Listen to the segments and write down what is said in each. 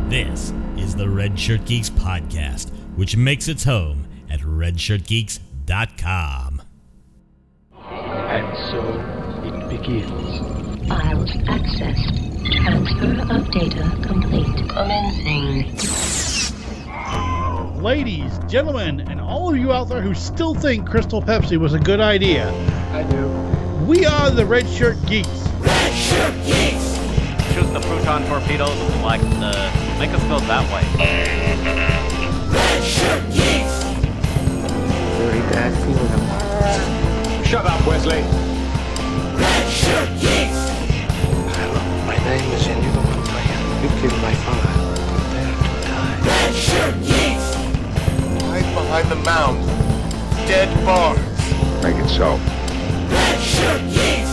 This is the Red Shirt Geeks podcast, which makes its home at redshirtgeeks.com. And so it begins. Files accessed. Transfer of data complete. Commencing. Ladies, gentlemen, and all of you out there who still think Crystal Pepsi was a good idea, I do. we are the Red Shirt Geeks. Red Shirt Geeks! Shoot the proton torpedoes like make us go that way. Red Shirt Geeks! Very bad feeling. Shut up, Wesley. Red Shirt Geeks! Hello, my name is Inigo Montoya. You killed my father. Prepare to die. Red Shirt Geeks! Hide behind the mound. Dead Barnes. Make it so. Red Shirt Geeks!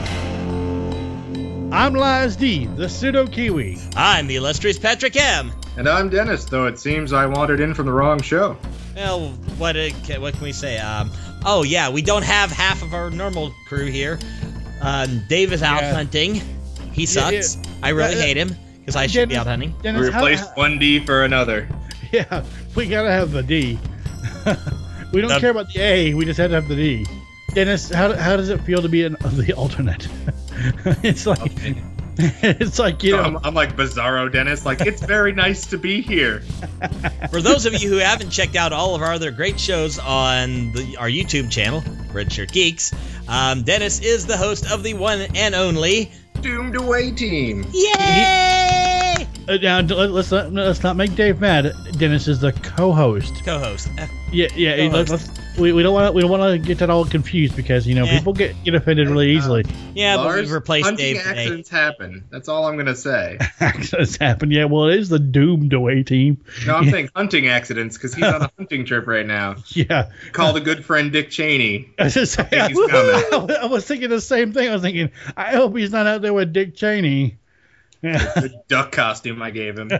I'm Laz D, the pseudo Kiwi. I'm the illustrious Patrick M. And I'm Dennis, though it seems I wandered in from the wrong show. Well, what can we say? Oh yeah, we don't have half of our normal crew here. Dave is out hunting. He sucks. I really hate him because I should be out hunting. We Dennis, replaced one D for another. Yeah, we gotta have the D. We don't care about the A, we just had to have the D. Dennis, how does it feel to be the alternate? It's like, you know. I'm like Bizarro Dennis, like, it's very nice to be here. For those of you who haven't checked out all of our other great shows on our YouTube channel, Red Shirt Geeks, Dennis is the host of the one and only Doomed Away Team. Yay! Now let's not make Dave mad. Dennis is the co-host. Co-host. Yeah. Co-host. We don't want to get that all confused because people get offended really easily. Yeah, but Lars, we've replaced hunting Dave today. accidents happen. That's all I'm gonna say. Accidents happen. Yeah, well, it is the Doomed Away Team. No, I'm saying hunting accidents because he's on a hunting trip right now. Yeah. Called a good friend Dick Cheney. I was just saying, He's coming. I was thinking the same thing. I was thinking, I hope he's not out there with Dick Cheney. The duck costume I gave him.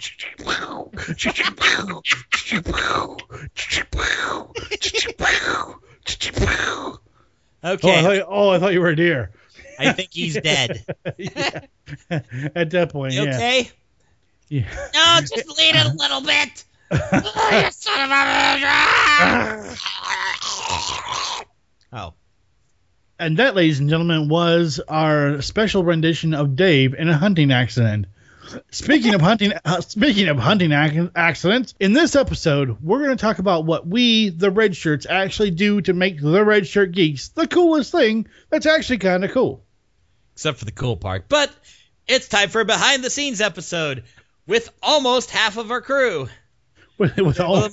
Okay. I thought you were a deer. I think he's dead. Yeah. At that point, You okay? Yeah. No, just bleed it a little bit. Oh, you son of a... Oh. And that, ladies and gentlemen, was our special rendition of Dave in a hunting accident. Speaking of hunting accidents, in this episode, we're going to talk about what we, the Red Shirts, actually do to make the Red Shirt Geeks the coolest thing that's actually kind of cool. Except for the cool part. But it's time for a behind-the-scenes episode with almost half of our crew. Or a little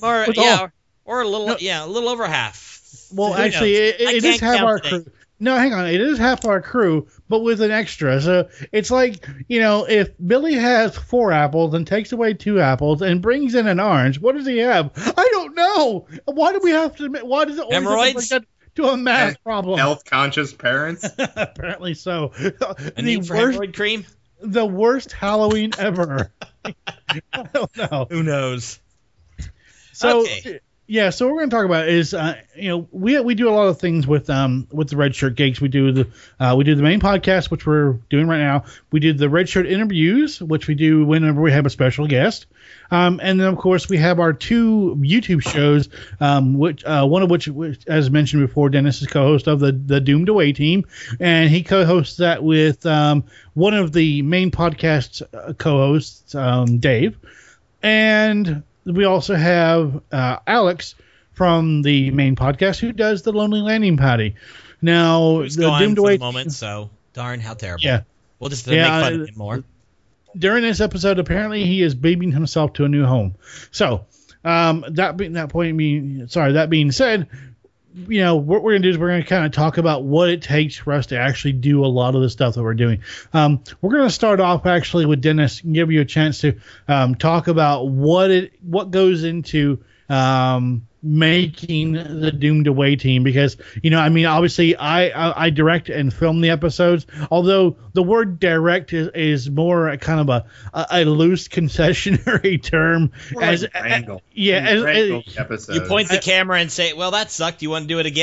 over half. Well, Who actually, knows? it is half our today. crew. No, hang on. It is half our crew, but with an extra. So it's like, if Billy has 4 apples and takes away 2 apples and brings in an orange, what does he have? I don't know. Why do we have to? Why does it always Hemorrhoids? have to to a math problem? Health-conscious parents. Apparently so. A need for hemorrhoid cream? The worst Halloween ever. I don't know. Who knows? So. Okay. Yeah, so what we're going to talk about is, we do a lot of things with the Red Shirt Geeks. We do the main podcast, which we're doing right now. We do the Red Shirt interviews, which we do whenever we have a special guest. And then of course we have our 2 YouTube shows, which one of which, as mentioned before, Dennis is co-host of the Doomed Away Team, and he co-hosts that with one of the main podcast co-hosts, Dave, and we also have Alex from the main podcast who does the Lonely Landing Party. Now, Who's the gone Doomed for Away the moment, so darn how terrible. Yeah. We'll just make fun of him more. During this episode, apparently he is beaming himself to a new home. So, that being said, what we're going to do is we're going to kind of talk about what it takes for us to actually do a lot of the stuff that we're doing. We're going to start off actually with Dennis and give you a chance to talk about what goes into making the Doomed Away Team, because obviously I direct and film the episodes, although the word direct is more kind of a loose concessionary term. Episode. You point the camera and say, well, that sucked, you want to do it again?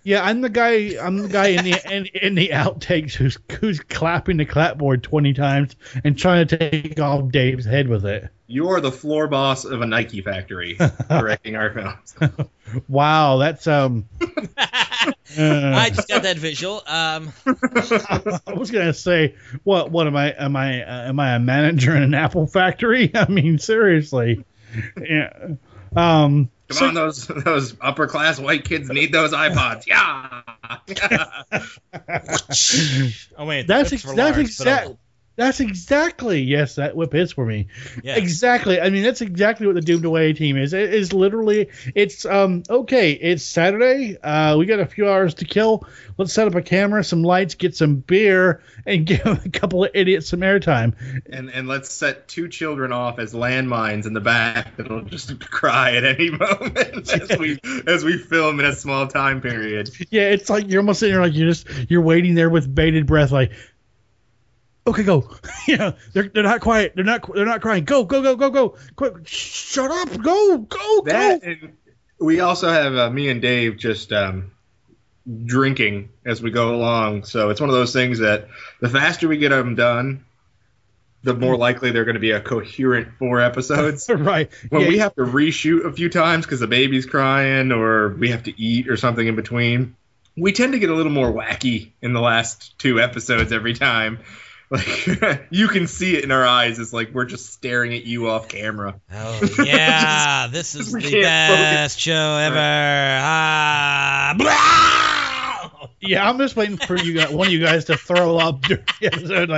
Yeah, I'm the guy in the outtakes who's clapping the clapboard 20 times and trying to take off Dave's head with it. You are the floor boss of a Nike factory directing our films. Wow, that's I just got that visual. I was gonna say, what am I? Am I a manager in an Apple factory? I mean, seriously. Yeah. Come on, those upper class white kids need those iPods. Yeah. Oh wait, that's exactly, yes, that whip is for me. Yes. Exactly. I mean, that's exactly what the Doomed Away team is. It is literally, it's okay, it's Saturday. We got a few hours to kill. Let's set up a camera, some lights, get some beer, and give a couple of idiots some airtime. And let's set 2 children off as landmines in the back that'll just cry at any moment as we film in a small time period. Yeah, it's like you're almost sitting there like you're waiting there with bated breath, like, okay, go. Yeah, they're not quiet. They're not crying. Go. Quick, shut up. Go. And we also have me and Dave just drinking as we go along. So it's one of those things that the faster we get them done, the more likely they're going to be a coherent 4 episodes. Right. When we have to reshoot a few times because the baby's crying or we have to eat or something in between, we tend to get a little more wacky in the last 2 episodes every time. Like, you can see it in our eyes. It's like we're just staring at you off camera. Oh, yeah. This is the best show ever. Yeah, I'm just waiting for one of you guys to throw up during the episode.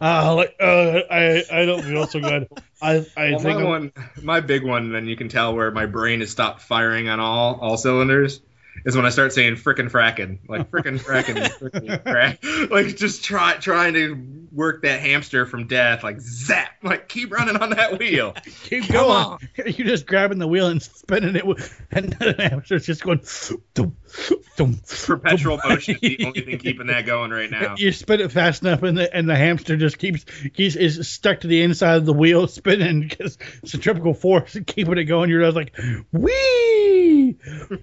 I don't feel so good. I think my big one, and you can tell where my brain has stopped firing on all cylinders, is when I start saying frickin' frackin', like frickin' frackin', frickin' crack, like just trying to work that hamster from death, like zap, like keep running on that wheel, keep going. You're just grabbing the wheel and spinning it, and the hamster's just going. Perpetual motion is the only thing keeping that going right now. You spin it fast enough, and the hamster just is stuck to the inside of the wheel, spinning because centrifugal force and keeping it going. You're just like, wee.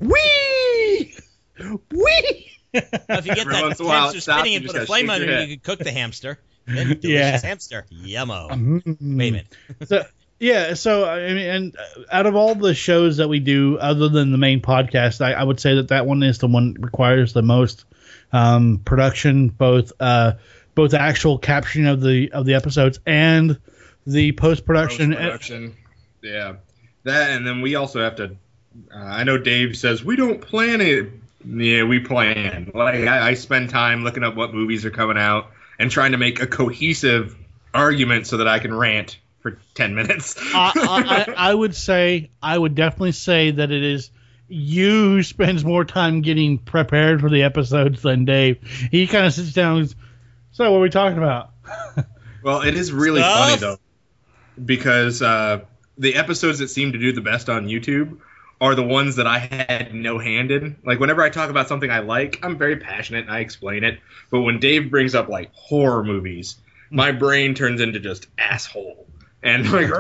If you get that hamster spinning and put a flame under it, you could cook the hamster. Then delicious hamster. Yummo. Mm-hmm. Wait a minute. So I mean, and out of all the shows that we do, other than the main podcast, I would say that one is the one that requires the most production, both actual captioning of the episodes and the post-production. Yeah, that, and then we also have to. I know Dave says we don't plan it. Yeah, we plan. Like I spend time looking up what movies are coming out and trying to make a cohesive argument so that I can rant for 10 minutes. I would definitely say that it is you who spends more time getting prepared for the episodes than Dave. He kind of sits down and goes, so what are we talking about? Well, it is really funny, though, because the episodes that seem to do the best on YouTube are the ones that I had no hand in. Like, whenever I talk about something I like, I'm very passionate and I explain it. But when Dave brings up, like, horror movies, my brain turns into just asshole. And, like,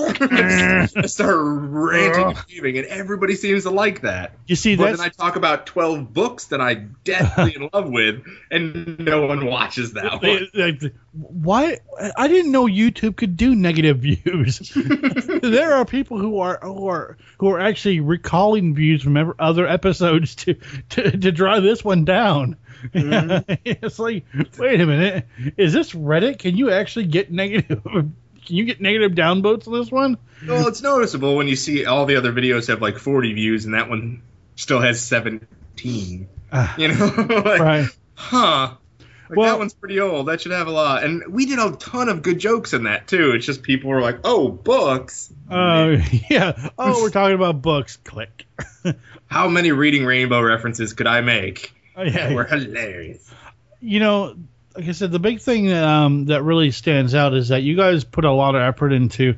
I start ranting and raving, and everybody seems to like that. You see, but then I talk about 12 books that I'm deathly in love with, and no one watches that one. Why? I didn't know YouTube could do negative views. There are people who are actually recalling views from other episodes to drive this one down. Mm-hmm. It's like, wait a minute, is this Reddit? Can you actually get negative? Can you get negative downvotes on this one? Well, it's noticeable when you see all the other videos have like 40 views and that one still has 17. You know? Like, right. Huh. Like, well, that one's pretty old. That should have a lot. And we did a ton of good jokes in that, too. It's just people were like, oh, books. Yeah. Oh, we're talking about books. Click. How many Reading Rainbow references could I make? Oh, yeah. That were hilarious. You know, like I said, the big thing that really stands out is that you guys put a lot of effort into,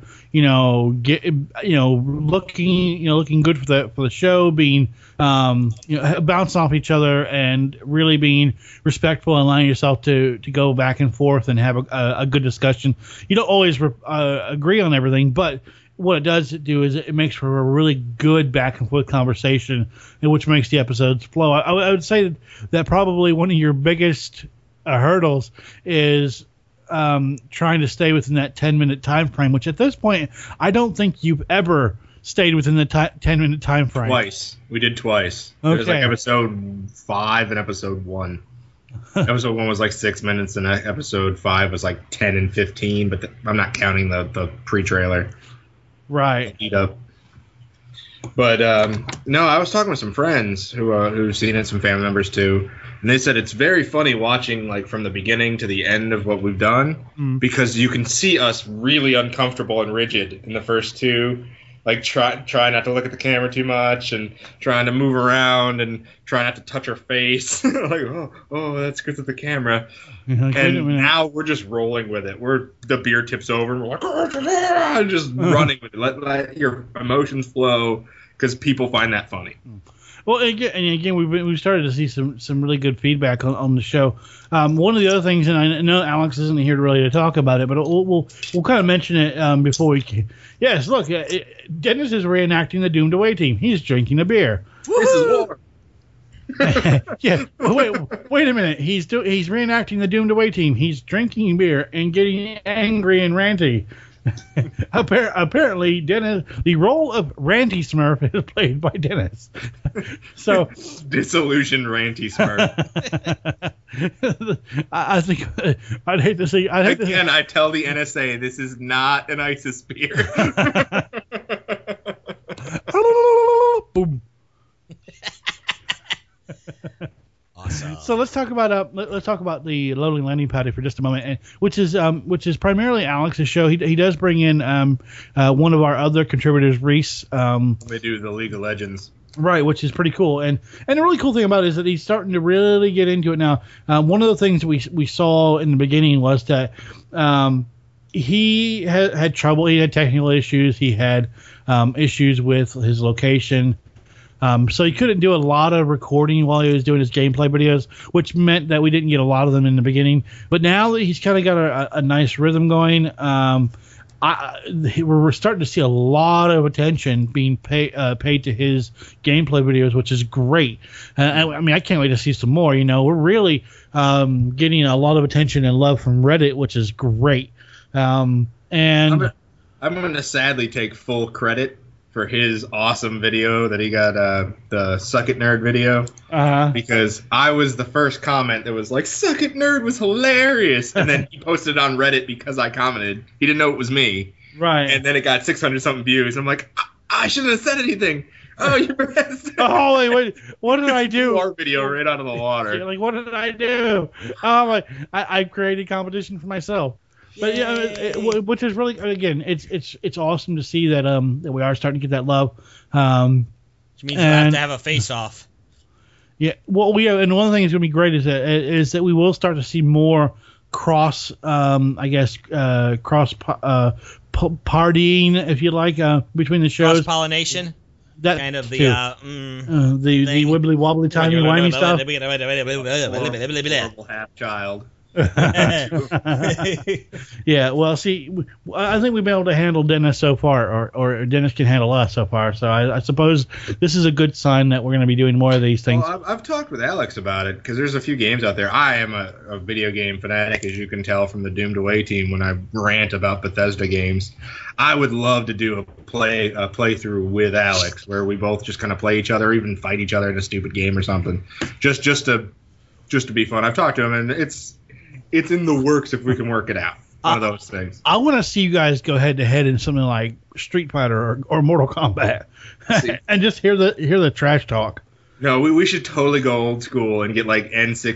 looking good for the show, being, bouncing off each other and really being respectful and allowing yourself to go back and forth and have a good discussion. You don't always agree on everything, but what it does do is it makes for a really good back and forth conversation, and which makes the episodes flow. I would say that probably one of your biggest hurdles is trying to stay within that 10-minute time frame, which at this point I don't think you've ever stayed within the 10-minute time frame. Twice. We did twice. Okay. It was like episode 5 and episode 1. Episode 1 was like 6 minutes, and episode 5 was like 10 and 15, but I'm not counting the pre-trailer. Right. Eat up. But no, I was talking with some friends who've seen it, some family members too, and they said it's very funny watching like from the beginning to the end of what we've done, because you can see us really uncomfortable and rigid in the first 2. Like try not to look at the camera too much, and trying to move around and try not to touch our face. Like, oh, that's good with the camera. And now we're just rolling with it. The beer tips over, and we're like, just running with it. Let your emotions flow, because people find that funny. Well, again, we've started to see some really good feedback on the show. One of the other things, and I know Alex isn't here really to talk about it, but we'll kind of mention it before we can. Yes, look, Dennis is reenacting the Doomed Away team. He's drinking a beer. This is war. Yeah, wait a minute. He's reenacting the Doomed Away team. He's drinking beer and getting angry and ranty. Apparently, Dennis, the role of Ranty Smurf is played by Dennis. So disillusioned Ranty Smurf. I think I'd hate to see. Again, I tell the NSA this is not an ISIS beer. Boom. Awesome. So let's talk about the Lonely Landing Party for just a moment, which is primarily Alex's show. He does bring in one of our other contributors, Reese. They do the League of Legends. Right, which is pretty cool. And the really cool thing about it is that he's starting to really get into it now. One of the things we saw in the beginning was that he had trouble. He had technical issues. He had issues with his location. So he couldn't do a lot of recording while he was doing his gameplay videos, which meant that we didn't get a lot of them in the beginning. But now that he's kind of got a nice rhythm going, we're starting to see a lot of attention being paid to his gameplay videos, which is great. I mean, I can't wait to see some more. We're really getting a lot of attention and love from Reddit, which is great. And I'm going to sadly take full credit for his awesome video that he got, the Suck It Nerd video, because I was the first comment that was like, Suck It Nerd was hilarious, and then he posted it on Reddit because I commented. He didn't know it was me. Right. And then it got 600-something views. I'm like, I shouldn't have said anything. Oh, you're best. Oh, wait, what did I do? Our video right out of the water. Like, what did I do? Oh, I created competition for myself. But which is really, again, it's awesome to see that that we are starting to get that love. Which means we'll have to have a face-off. Yeah, well, and one of the things that's going to be great is that we will start to see more cross, cross partying, if you like, between the shows. Cross-pollination. That kind of the the wibbly wobbly timey wimey stuff. Horrible half child. Yeah, well, see, I think we've been able to handle Dennis so far, or Dennis can handle us so far. So I suppose this is a good sign that we're going to be doing more of these things. Well, I've talked with Alex about it, because there's a few games out there. I am a video game fanatic, as you can tell from the Doomed Away team when I rant about Bethesda games. I would love to do a playthrough with Alex where we both just kind of play each other, or even fight each other in a stupid game or something, just to be fun. I've talked to him, and it's in the works if we can work it out. One of those things. I want to see you guys go head to head in something like Street Fighter or Mortal Kombat, and just hear the trash talk. No, we should totally go old school and get like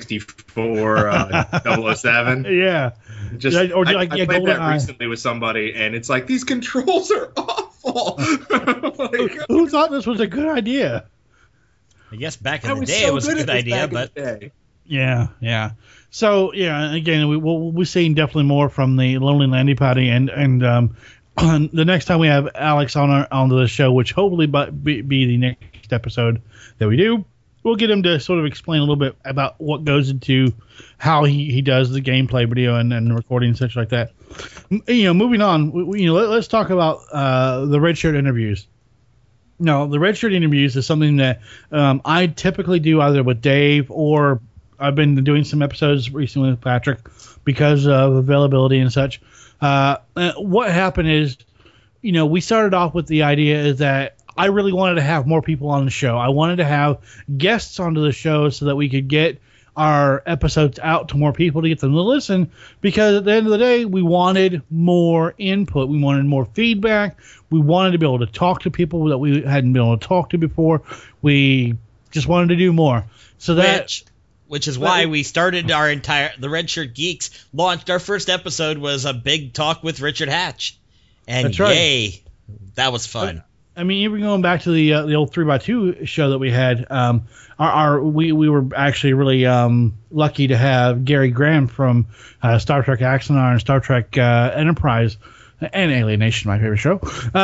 N64 007. Yeah. I played that recently with somebody, and it's like, these controls are awful. Who thought this was a good idea? I guess back in the day it was a good idea, but yeah. So again, we'll be seeing definitely more from the Lonely Landing Party, and the next time we have Alex onto the show, which hopefully be the next episode that we do, we'll get him to sort of explain a little bit about what goes into how he does the gameplay video and recording and such like that. Moving on, let's talk about the Red Shirt interviews. No, the Red Shirt interviews is something that I typically do either with Dave, or I've been doing some episodes recently with Patrick because of availability and such. What happened is, we started off with the idea is that I really wanted to have more people on the show. I wanted to have guests onto the show so that we could get our episodes out to more people to get them to listen, because at the end of the day, we wanted more input. We wanted more feedback. We wanted to be able to talk to people that we hadn't been able to talk to before. We just wanted to do more. So Which is why we started the Red Shirt Geeks launched our first episode was a big talk with Richard Hatch. And that's right. Yay, that was fun. I mean, even going back to the old 3x2 show that we had, we were actually really lucky to have Gary Graham from Star Trek Axanar and Star Trek Enterprise and Alienation, my favorite show,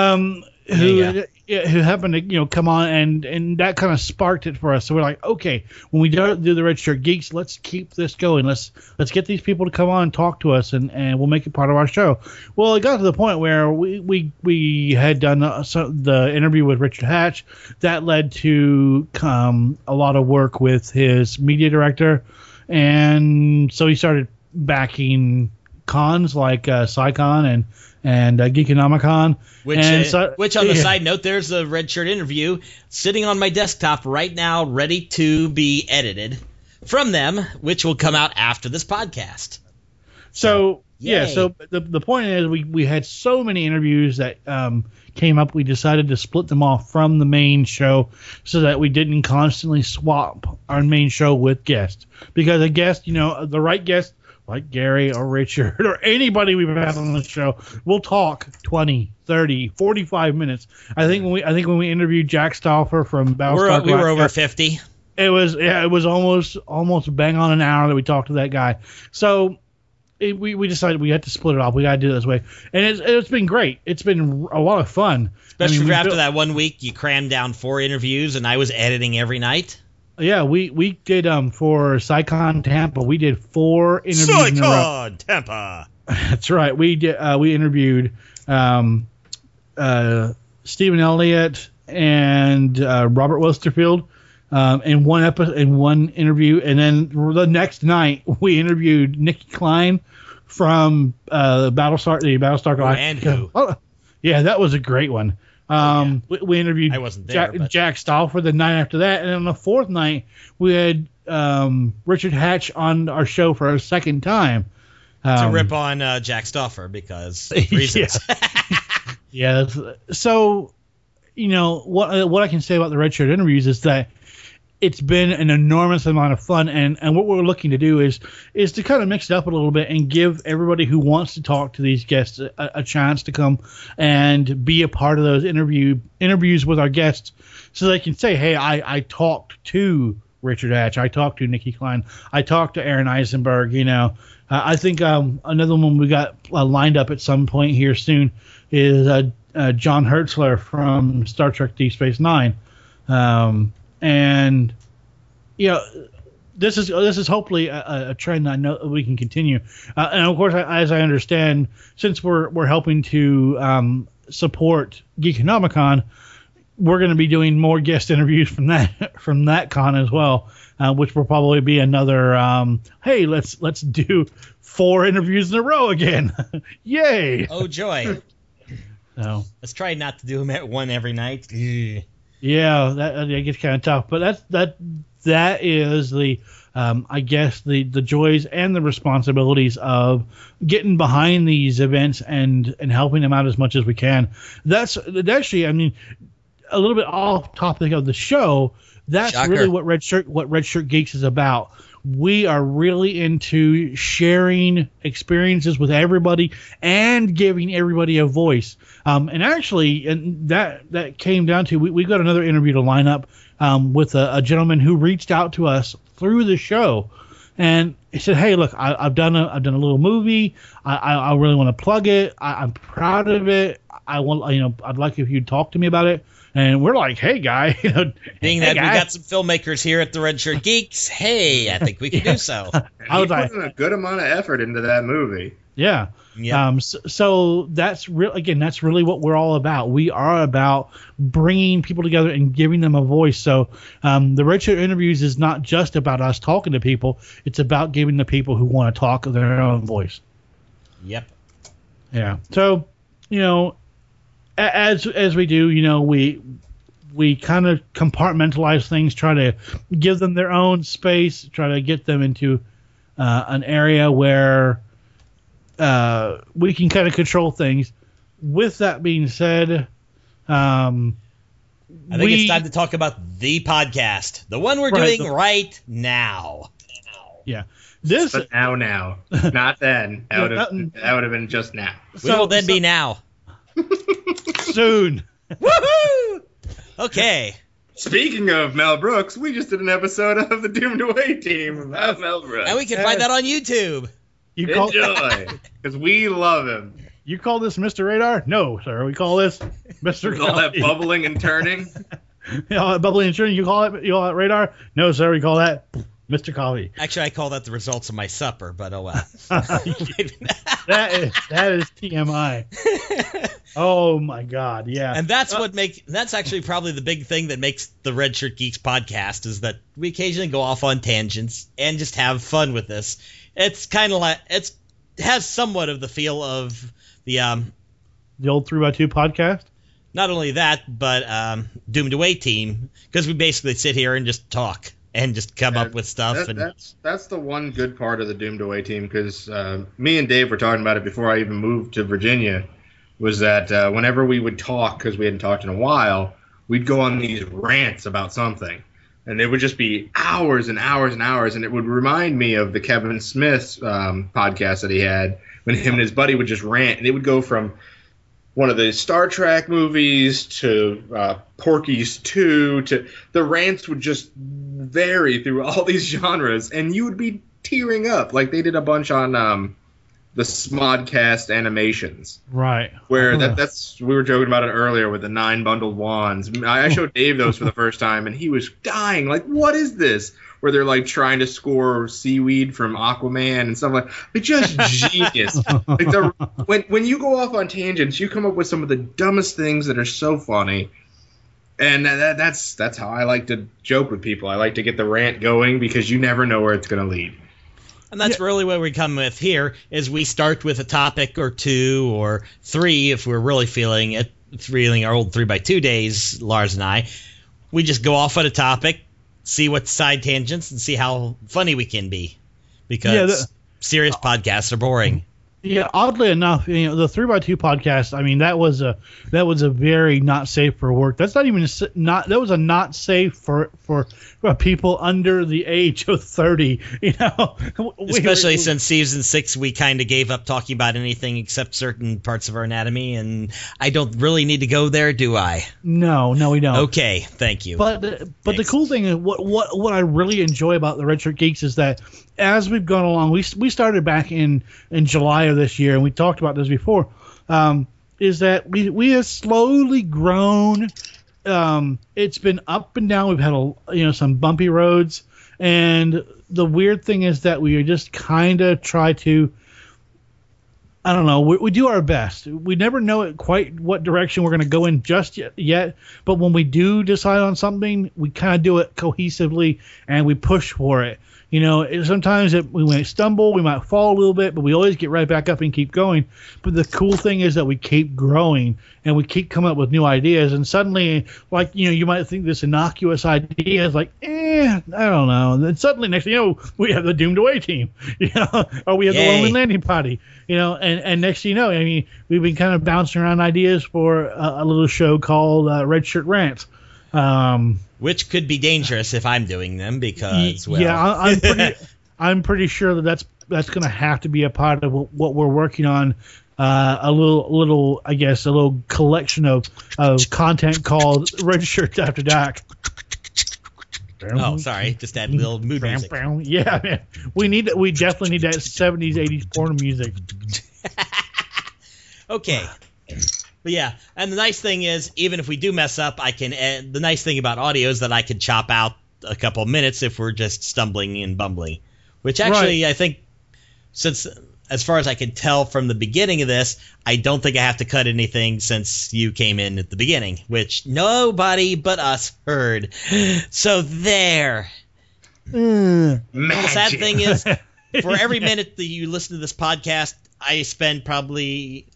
who happened to come on, and that kind of sparked it for us. So we're like, okay, when we do the Red Shirt Geeks, let's keep this going. Let's get these people to come on and talk to us, and we'll make it part of our show. Well, it got to the point where we had done the interview with Richard Hatch. That led to a lot of work with his media director, and so he started backing cons like SciCon and Geekonomicon. Which on the side note, there's a Red Shirt interview sitting on my desktop right now, ready to be edited from them, which will come out after this podcast. So the point is we had so many interviews that came up, we decided to split them off from the main show so that we didn't constantly swap our main show with guests. Because a guest, the right guest, like Gary or Richard or anybody we've had on the show, we'll talk 20, 30, 45 minutes. I think when we interviewed Jack Stauffer from Battlestar, we were over 50. It was almost bang on an hour that we talked to that guy. So we decided we had to split it off. We got to do it this way, and it's been great. It's been a lot of fun, especially after that 1 week you crammed down 4 interviews, and I was editing every night. Yeah, we did for SciCon Tampa. We did 4 interviews. SciCon Tampa. That's right. We did. We interviewed Stephen Elliott and Robert Westerfield in one interview, and then the next night we interviewed Nikki Klein from Battlestar Galactica. Oh, yeah, that was a great one. We interviewed I wasn't there, Jack Stauffer the night after that, and on the 4th night we had Richard Hatch on our show for a second time to rip on Jack Stauffer because reasons. Yeah. So what I can say about the Red Shirt interviews is that it's been an enormous amount of fun, and what we're looking to do is to kind of mix it up a little bit and give everybody who wants to talk to these guests a chance to come and be a part of those interviews with our guests, so they can say, hey, I talked to Richard Hatch, I talked to Nikki Klein, I talked to Aaron Eisenberg. I think another one we got lined up at some point here soon is John Hertzler from Star Trek Deep Space Nine. And this is hopefully a trend I know we can continue. And of course, as I understand, since we're helping to support Geekonomicon, we're going to be doing more guest interviews from that con as well, which will probably be another. Hey, let's do 4 interviews in a row again. Yay! Oh joy! So let's try not to do them at one every night. Yeah, that gets kind of tough, but that is the I guess the joys and the responsibilities of getting behind these events and helping them out as much as we can. That's actually, I mean, a little bit off topic of the show. That's Shocker. Really what Red Shirt Geeks is about. We are really into sharing experiences with everybody and giving everybody a voice. And actually, and that came down to we got another interview to line up with a gentleman who reached out to us through the show, and he said, "Hey, look, I've done a little movie. I really want to plug it. I'm proud of it. I'd like if you'd talk to me about it." And we're like, "Hey, guy, being that we got some filmmakers here at the Red Shirt Geeks, hey, I think we can do so." I was putting a good amount of effort into that movie. Yeah. Yep. So that's that's really what we're all about. We are about bringing people together and giving them a voice. So the Red Shirt Interviews is not just about us talking to people. It's about giving the people who want to talk their own voice. Yep. Yeah. So, as we do, we kind of compartmentalize things, try to give them their own space, try to get them into an area where we can kind of control things. With that being said, I think it's time to talk about the podcast, the one we're doing right now. Yeah. But now, not then. That would have been just now. We will then be now. Soon. Woohoo! Okay. Speaking of Mel Brooks, we just did an episode of the Doomed Away team about Mel Brooks. And we can find that on YouTube. Enjoy, because we love him. You call this Mr. Radar? No, sir. We call this Mr. We call that bubbling and turning. Bubbling and turning. You call it radar? No, sir. We call that Mr. Coffee. Actually, I call that the results of my supper, but oh well. that is TMI. Oh my God, yeah. And that's that's actually probably the big thing that makes the Red Shirt Geeks podcast, is that we occasionally go off on tangents and just have fun with this. It's kind of like it has somewhat of the feel of the old 3x2 podcast. Not only that, but Doomed Away team, because we basically sit here and just talk and just come up with stuff. That's the one good part of the Doomed Away team, because me and Dave were talking about it before I even moved to Virginia, was that whenever we would talk, because we hadn't talked in a while, we'd go on these rants about something. And it would just be hours and hours and hours, and it would remind me of the Kevin Smith podcast that he had, when him and his buddy would just rant, and it would go from one of the Star Trek movies to Porky's 2 to the rants would just vary through all these genres, and you would be tearing up. Like they did a bunch on the Smodcast animations, right? Where that's we were joking about it earlier with the 9 bundled wands. I showed Dave those for the first time, and he was dying. Like, what is this? Where they're like trying to score seaweed from Aquaman and stuff like. It's just genius. Like when you go off on tangents, you come up with some of the dumbest things that are so funny. And that's how I like to joke with people. I like to get the rant going, because you never know where it's going to lead. And that's really what we come with here, is we start with a topic or 2 or 3 if we're really feeling our old 3x2 days, Lars and I. We just go off on a topic, see what side tangents, and see how funny we can be. Because serious podcasts are boring. Yeah, oddly enough, the 3x2 podcast, I mean, that was a very not safe for work. That's not even that was a not safe for people under the age of 30, Especially since season 6 we kind of gave up talking about anything except certain parts of our anatomy, and I don't really need to go there, do I? No, we don't. Okay, thank you. But the cool thing is what I really enjoy about the Red Shirt Geeks is that as we've gone along, we started back in July of this year, and we talked about this before, is that we have slowly grown. It's been up and down. We've had some bumpy roads, and the weird thing is that we just kind of try to, I don't know, we do our best. We never know quite what direction we're going to go in just yet, but when we do decide on something, we kind of do it cohesively, and we push for it. Sometimes we might stumble, we might fall a little bit, but we always get right back up and keep going. But the cool thing is that we keep growing, and we keep coming up with new ideas. And suddenly, you might think this innocuous idea is like, I don't know. And then suddenly, next thing you know, we have the Doomed Away team, or we have the Lonely Landing Party, and next thing you know, I mean, we've been kind of bouncing around ideas for a little show called Red Shirt Rants. Which could be dangerous if I'm doing them, because I'm pretty sure that's going to have to be a part of what we're working on. A little collection of content called Red Shirts After Dark. Oh, sorry. Just add a little mood music. Yeah, man. We definitely need that 70s, 80s porn music. Okay. But yeah, and the nice thing is, even if we do mess up, the nice thing about audio is that I can chop out a couple of minutes if we're just stumbling and bumbling. Which actually, right. I think, since, as far as I can tell from the beginning of this, I don't think I have to cut anything since you came in at the beginning, which nobody but us heard. So there. The sad thing is, for every minute that you listen to this podcast, I spend probably...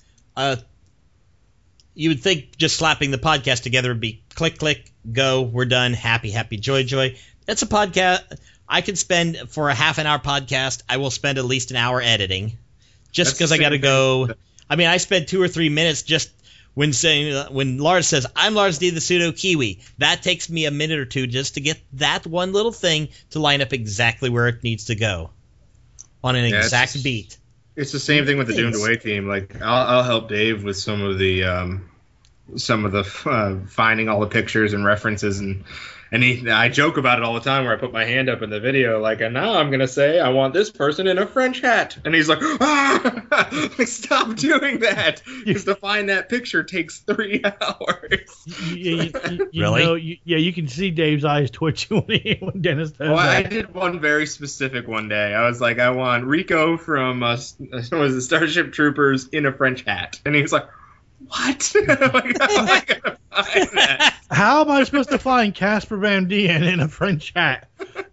you would think just slapping the podcast together would be click, click, go, we're done, happy, happy, joy, joy. That's a podcast... I can spend, for a half an hour podcast, I will spend at least an hour editing. Just because I got to go. I mean, I spend 2 or 3 minutes just when Lars says, I'm Lars D, the pseudo Kiwi. That takes me a minute or two just to get that one little thing to line up exactly where it needs to go on an exact beat. It's the same thing with the Doomed Away team. Like, I'll help Dave with some of the finding all the pictures and references and I joke about it all the time where I put my hand up in the video like, and now I'm going to say I want this person in a French hat. And he's like, like, stop doing that. Because to find that picture takes 3 hours. Really? You can see Dave's eyes twitching when Dennis does that. I did one very specific one day. I was like, I want Rico from Starship Troopers in a French hat. And he was like, what? Like, how am I gonna find that? How am I supposed to find Casper Van Dien in a French hat?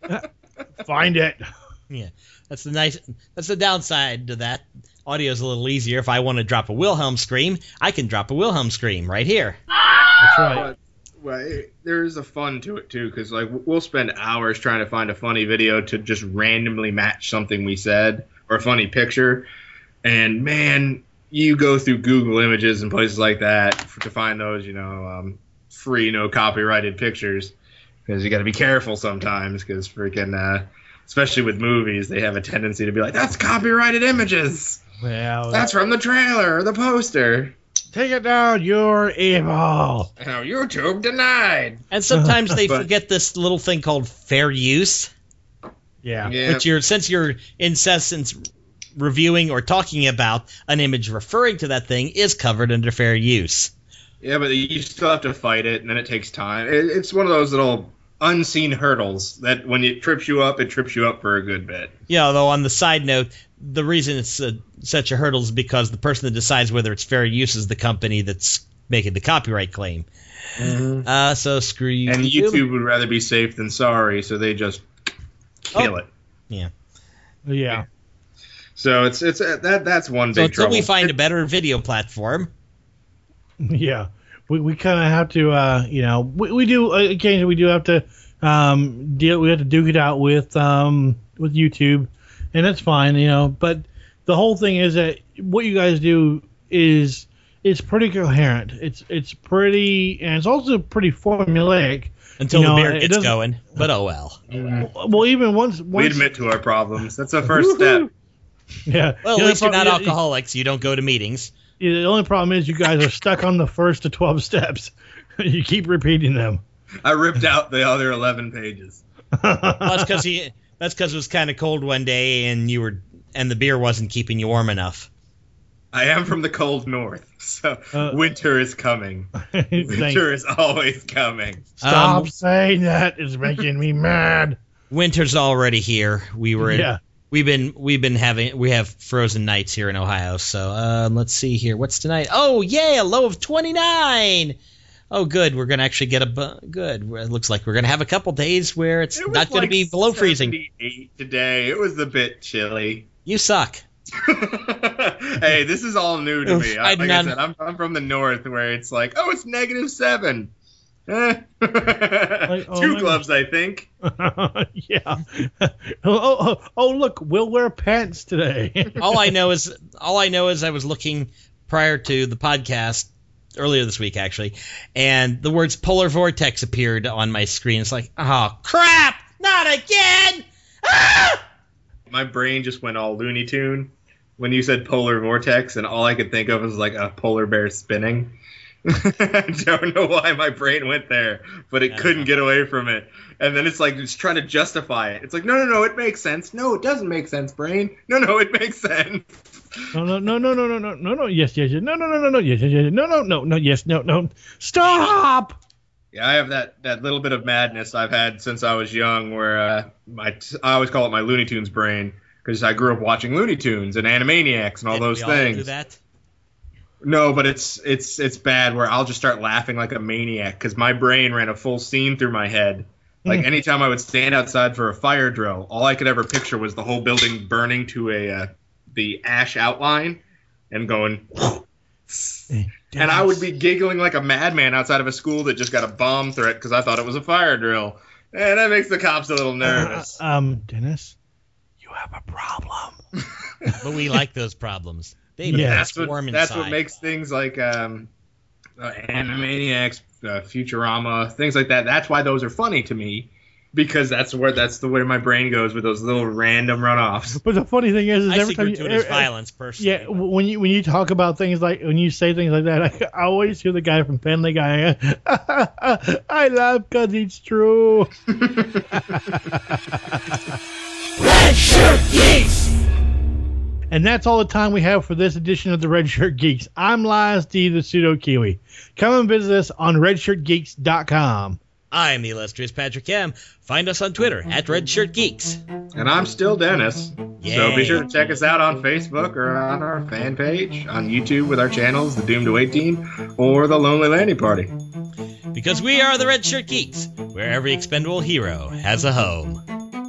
Find it. Yeah, that's the downside to that. Audio's a little easier. If I want to drop a Wilhelm scream, I can drop a Wilhelm scream right here. That's right. Well, there's a fun to it too, because like we'll spend hours trying to find a funny video to just randomly match something we said or a funny picture, and man. You go through Google Images and places like that to find those, free, no copyrighted pictures. Because you got to be careful sometimes. Because freaking, especially with movies, they have a tendency to be like, "That's copyrighted images. Well, that's from the trailer or the poster. Take it down. You're evil." Now YouTube denied. And sometimes they forget this little thing called fair use. Yeah. Which since you're incessant reviewing or talking about an image referring to that thing is covered under fair use. Yeah, but you still have to fight it, and then it takes time. It's one of those little unseen hurdles that when it trips you up for a good bit. Yeah, although on the side note, the reason it's such a hurdle is because the person that decides whether it's fair use is the company that's making the copyright claim. Mm-hmm. So screw you. And YouTube would rather be safe than sorry, so they just kill it. Yeah. Yeah. So it's that's one big trouble. Until we find a better video platform. Yeah, we kind of have to, we do occasionally we do have to we have to duke it out with YouTube, and that's fine, But the whole thing is that what you guys do is pretty coherent. It's pretty, and it's also pretty formulaic. Until the beer gets going, but oh well. Well, even once we admit to our problems. That's the first step. Yeah. Well, at least you're not alcoholics. You don't go to meetings. Yeah, the only problem is you guys are stuck on the first to 12 steps. You keep repeating them. I ripped out the other 11 pages. Well, that's because it was kind of cold one day, and the beer wasn't keeping you warm enough. I am from the cold north, so winter is coming. Winter is always coming. Stop saying that. It's making me mad. Winter's already here. We have frozen nights here in Ohio. So let's see here. What's tonight? Oh yeah, a low of 29. Oh good, we're gonna actually get good. It looks like we're gonna have a couple days where it's not gonna be below freezing. 78 today. It was a bit chilly. You suck. Hey, this is all new to me. I said, I'm from the north where it's like, oh, it's -7. Two gloves, I think. Yeah. Oh, look, we'll wear pants today. All I know is I was looking prior to the podcast earlier this week, actually, and the words polar vortex appeared on my screen. It's like, oh crap, not again! Ah! My brain just went all Looney Tune when you said polar vortex, and all I could think of was like a polar bear spinning. I don't know why my brain went there, but it couldn't get away from it. And then it's like it's trying to justify it. It's like, no, it makes sense. No, it doesn't make sense, brain. No, it makes sense. No, yes, no, yes, no. Stop! Yeah, I have that little bit of madness I've had since I was young, where I always call it my Looney Tunes brain, because I grew up watching Looney Tunes and Animaniacs and all those things. All do that? No, but it's bad where I'll just start laughing like a maniac because my brain ran a full scene through my head. Like anytime I would stand outside for a fire drill, all I could ever picture was the whole building burning to the ash outline and going. And I would be giggling like a madman outside of a school that just got a bomb threat because I thought it was a fire drill. And that makes the cops a little nervous. Dennis, you have a problem. But we like those problems. That's what makes things like Animaniacs, Futurama, things like that. That's why those are funny to me, because that's the way my brain goes with those little random runoffs. But the funny thing is I every see time gratuitous violence personally. Yeah, when you talk about things like when you say things like that, I always hear the guy from Family Guy. I laugh because it's true. Red Shirt Geeks! And that's all the time we have for this edition of the Red Shirt Geeks. I'm Lias D, the pseudo Kiwi. Come and visit us on redshirtgeeks.com. I'm the illustrious Patrick M. Find us on Twitter at RedShirtGeeks. And I'm still Dennis. Yay. So be sure to check us out on Facebook or on our fan page, on YouTube with our channels, The Doomed Away Team or The Lonely Landing Party. Because we are the Red Shirt Geeks, where every expendable hero has a home.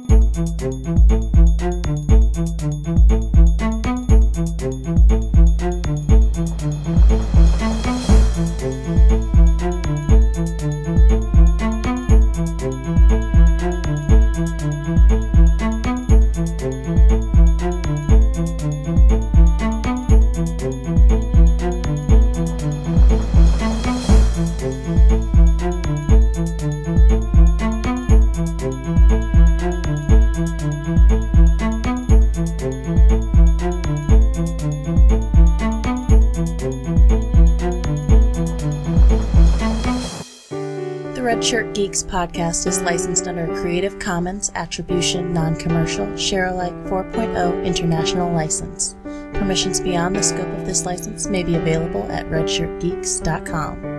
The Red Shirt Geeks podcast is licensed under a Creative Commons Attribution Non-Commercial Share-alike 4.0 International License. Permissions beyond the scope of this license may be available at redshirtgeeks.com.